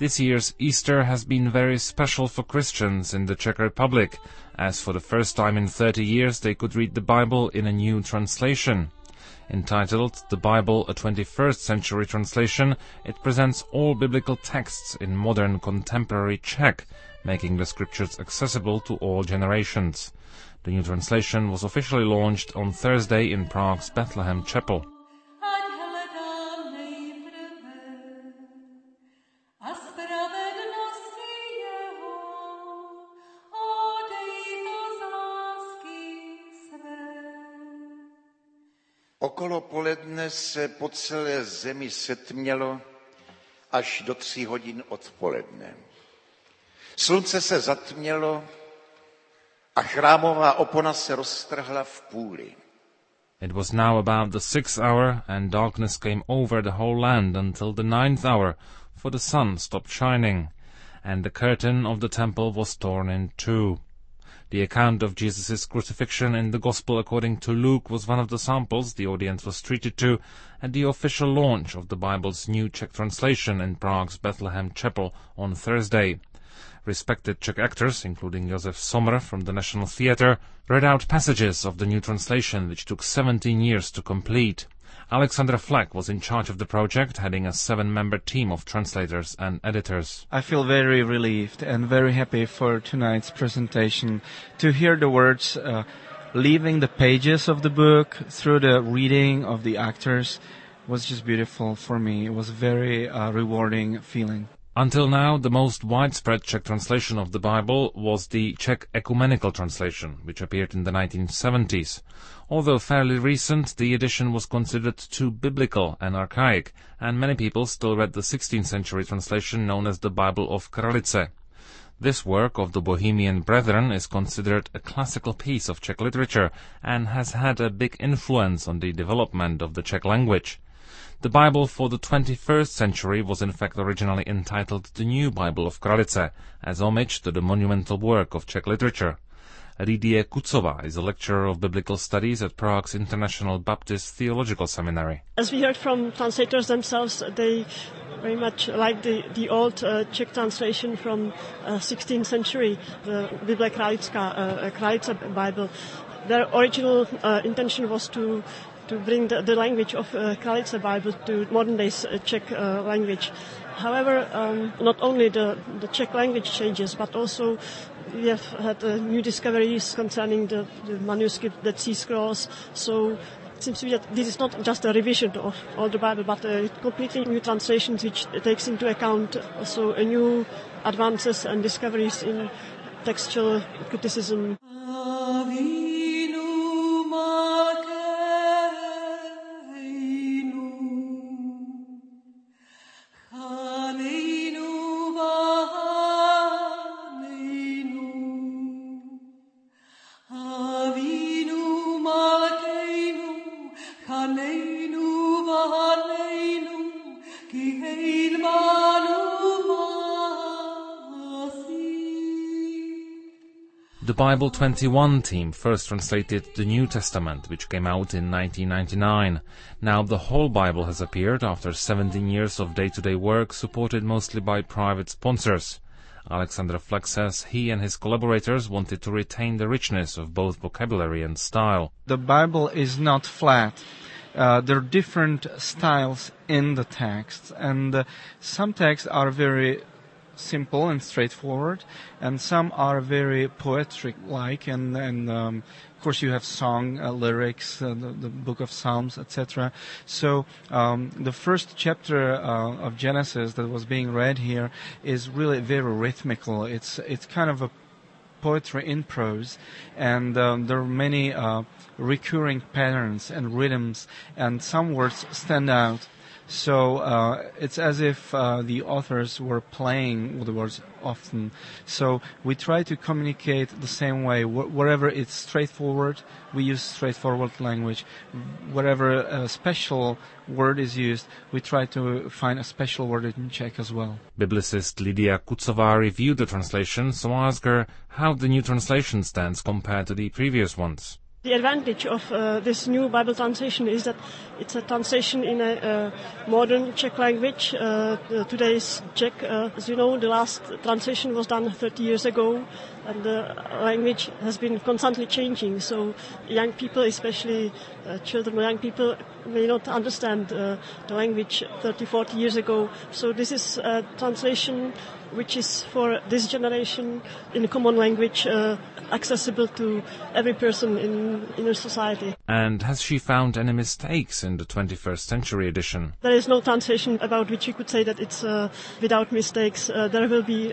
This year's Easter has been very special for Christians in the Czech Republic, as for the first time in 30 years they could read the Bible in a new translation. Entitled The Bible, a 21st Century Translation, it presents all biblical texts in modern contemporary Czech, making the scriptures accessible to all generations. The new translation was officially launched on Thursday in Prague's Bethlehem Chapel. Okolo poledne se po celé zemi setmělo až do 3 hodin odpoledne. Slunce se zatmělo a chrámová opona se roztrhla v půli. It was now about the 6th hour, and darkness came over the whole land until the 9th hour, for the sun stopped shining, and the curtain of the temple was torn in two. The account of Jesus' crucifixion in the Gospel according to Luke was one of the samples the audience was treated to at the official launch of the Bible's new Czech translation in Prague's Bethlehem Chapel on Thursday. Respected Czech actors, including Josef Sommer from the National Theatre, read out passages of the new translation which took 17 years to complete. Alexander Fleck was in charge of the project, heading a 7-member team of translators and editors. I feel very relieved and very happy for tonight's presentation to hear the words leaving the pages of the book through the reading of the actors was just beautiful for me. It was a very rewarding feeling. Until now, the most widespread Czech translation of the Bible was the Czech Ecumenical Translation, which appeared in the 1970s. Although fairly recent, the edition was considered too biblical and archaic, and many people still read the 16th century translation known as the Bible of Kralice. This work of the Bohemian Brethren is considered a classical piece of Czech literature and has had a big influence on the development of the Czech language. The Bible for the 21st century was in fact originally entitled The New Bible of Kralice, as homage to the monumental work of Czech literature. Lidie Kucová is a lecturer of biblical studies at Prague's International Baptist Theological Seminary. As we heard from translators themselves, they very much like the old Czech translation from 16th century, the Bible Kralice Bible. Their original intention was to bring the language of Kralice Bible to modern days Czech language. However, not only the Czech language changes, but also we have had new discoveries concerning the manuscript, Dead Sea Scrolls. So it seems to me that this is not just a revision of all the Bible, but a completely new translation which takes into account also a new advances and discoveries in textual criticism. The Bible 21 team first translated the New Testament, which came out in 1999. Now the whole Bible has appeared after 17 years of day-to-day work, supported mostly by private sponsors. Alexander Fleck says he and his collaborators wanted to retain the richness of both vocabulary and style. The Bible is not flat. There are different styles in the text, and some texts are very simple and straightforward, and some are very poetic-like, and of course you have song lyrics, the Book of Psalms, etc. So the first chapter of Genesis that was being read here is really very rhythmical. It's kind of a poetry in prose, and there are many recurring patterns and rhythms, and some words stand out. So it's as if the authors were playing with the words often. So we try to communicate the same way. Wherever it's straightforward, we use straightforward language. Wherever a special word is used, we try to find a special word in Czech as well. Biblicist Lidia Kucová reviewed the translation, so I asked her how the new translation stands compared to the previous ones. The advantage of this new Bible translation is that it's a translation in a modern Czech language. Today's Czech, as you know, the last translation was done 30 years ago, and the language has been constantly changing. So young people, especially children or young people, may not understand the language 30, 40 years ago. So this is a translation which is for this generation in a common language, accessible to every person in a society. And has she found any mistakes in the 21st century edition? There is no translation about which you could say that it's without mistakes. There will be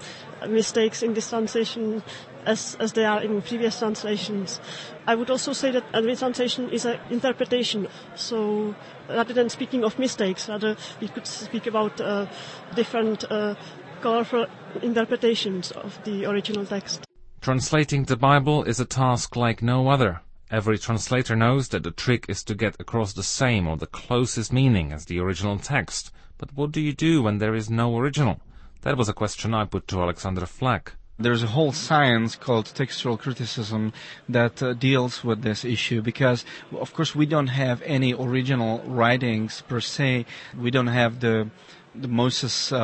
mistakes in this translation as they are in previous translations. I would also say that every translation is an interpretation. So rather than speaking of mistakes, rather we could speak about different colorful interpretations of the original text. Translating the Bible is a task like no other. Every translator knows that the trick is to get across the same or the closest meaning as the original text. But what do you do when there is no original? That was a question I put to Alexander Flack. There's a whole science called textual criticism that deals with this issue because, of course, we don't have any original writings per se. We don't have the Moses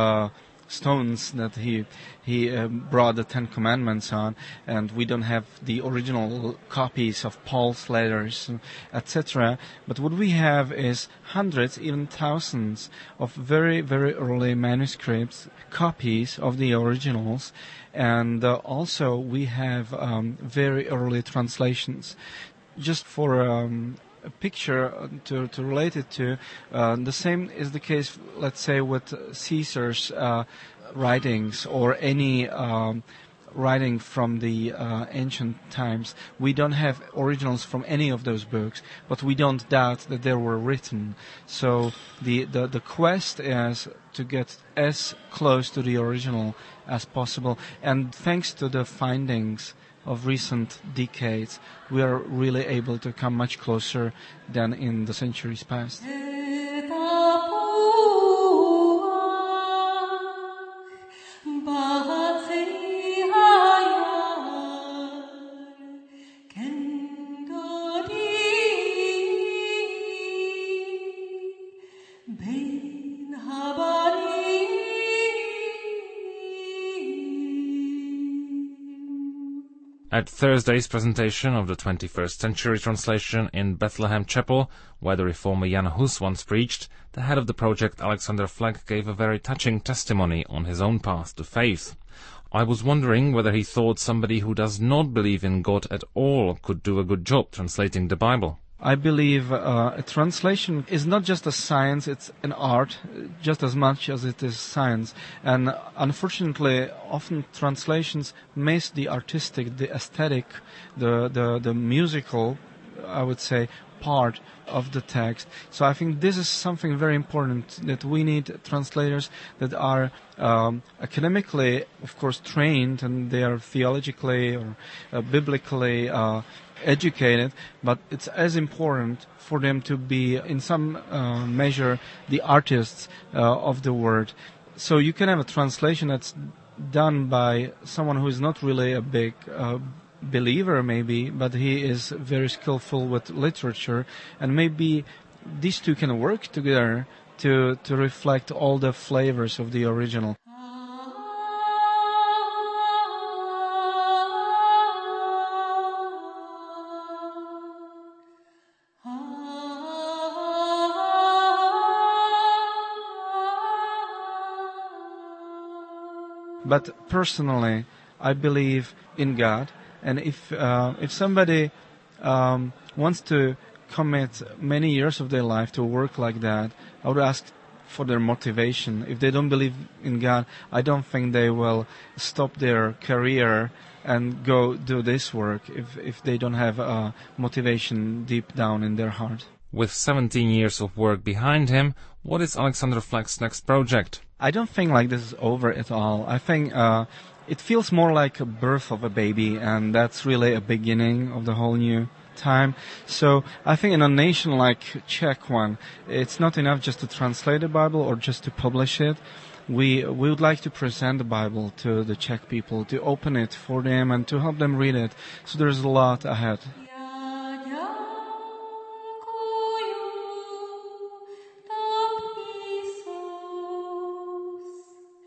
stones that he brought the Ten Commandments on, and we don't have the original copies of Paul's letters, etc. But what we have is hundreds, even thousands of very, very early manuscripts, copies of the originals, and also we have very early translations. Just for a picture to relate it to, the same is the case, let's say, with Caesar's writings or any writing from the ancient times. We don't have originals from any of those books, but we don't doubt that they were written. So the quest is to get as close to the original as possible, and thanks to the findings of recent decades, we are really able to come much closer than in the centuries past. At Thursday's presentation of the 21st century translation in Bethlehem Chapel, where the reformer Jan Hus once preached, the head of the project, Alexander Flack, gave a very touching testimony on his own path to faith. I was wondering whether he thought somebody who does not believe in God at all could do a good job translating the Bible. I believe a translation is not just a science, it's an art, just as much as it is science. And unfortunately, often translations miss the artistic, the aesthetic, the musical, I would say, part of the text. So I think this is something very important, that we need translators that are academically, of course, trained, and they are theologically or biblically educated, but it's as important for them to be, in some measure, the artists of the word. So you can have a translation that's done by someone who is not really a big believer, maybe, but he is very skillful with literature, and maybe these two can work together to reflect all the flavors of the original. But personally, I believe in God, and if somebody wants to commit many years of their life to work like that, I would ask for their motivation. If they don't believe in God, I don't think they will stop their career and go do this work if they don't have motivation deep down in their heart. With 17 years of work behind him, what is Alexander Flack's next project? I don't think like this is over at all. I think it feels more like a birth of a baby, and that's really a beginning of the whole new time. So I think in a nation like Czech one, it's not enough just to translate the Bible or just to publish it. We would like to present the Bible to the Czech people, to open it for them and to help them read it. So there's a lot ahead.